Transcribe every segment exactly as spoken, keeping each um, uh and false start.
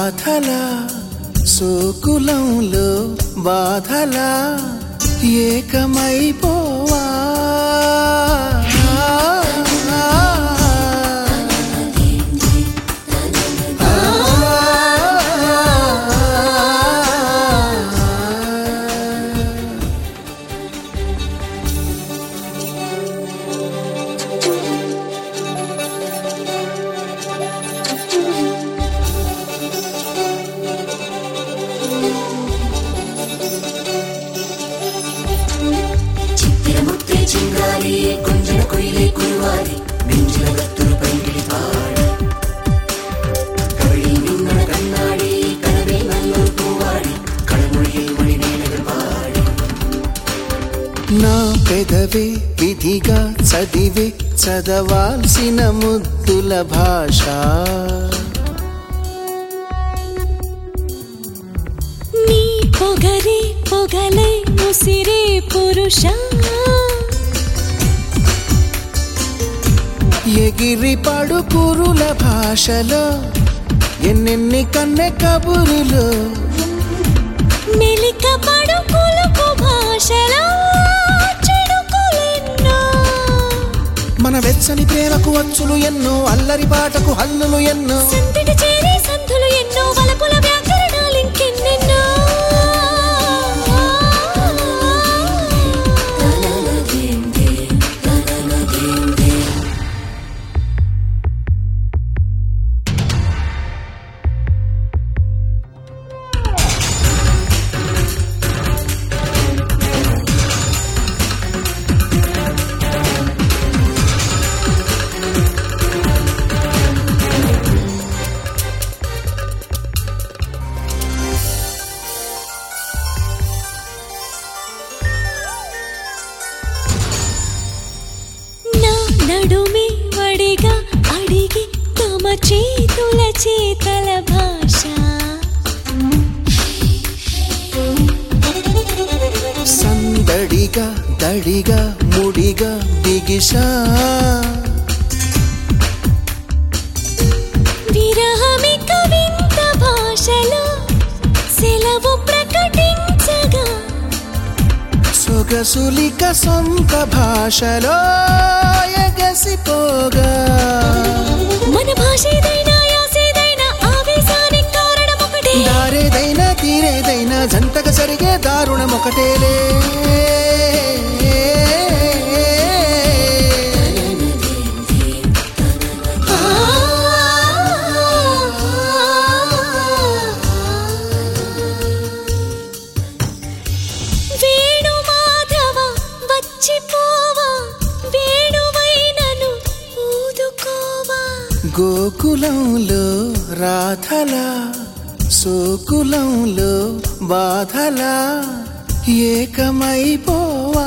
రాధలా సోకులంలో బాధలా ఏకమైపోవా చింగారి కొంజన కొయిలే కురువారి నెంజిన గత్తులు పైకిలి పాడి కవళి నిన్న కన్నాడి కనవే నల్లు పూవాడి కడమొழியில் మణి నేలగ పాడి నా పెదవే విధిగా చదివే చదవాల్సిన ముద్దుల భాష నీ పొగరే పొగలే ముసిరే పురుష ఎగిరి పడుకురుల భాషలో ఎన్నెన్ని కన్నె కబురులు మెలిక పడుకులకు భాషలో చెడుకులెన్నో మన వెచ్చని ప్రేమకు వచ్చులు ఎన్నో అల్లరి పాటకు హల్లులు ఎన్నో సందడి చేరే సంధులు ఎన్నో వలపుల వ్యాకరణాలు ఇంకెన్నెన్నో నడుమి వడిగా అడిగి తమ చేతుల చేతల భాష సందడిగా దడిగా ముడిగా బిగిషా విరహమిక వింత భాషలో సెలవు ప్రకటించగా సొగసులిక సొంత భాషలో ఎగసిపోగా మన భాష ఏదైనా యాసేదైనా ఆవేశానికి కారణం ఒకటే దారేదైనా తీరేదైనా జంటగా జరిగే దారుణం ఒకటేలే వేణు మాధవ వచ్చిపోవా వేణువైనను ఊదుకోవా గోకులంలో రాధలా సోకులంలో బాధలా ఏకమైపోవా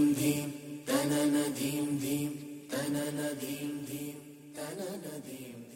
ధీం ధీం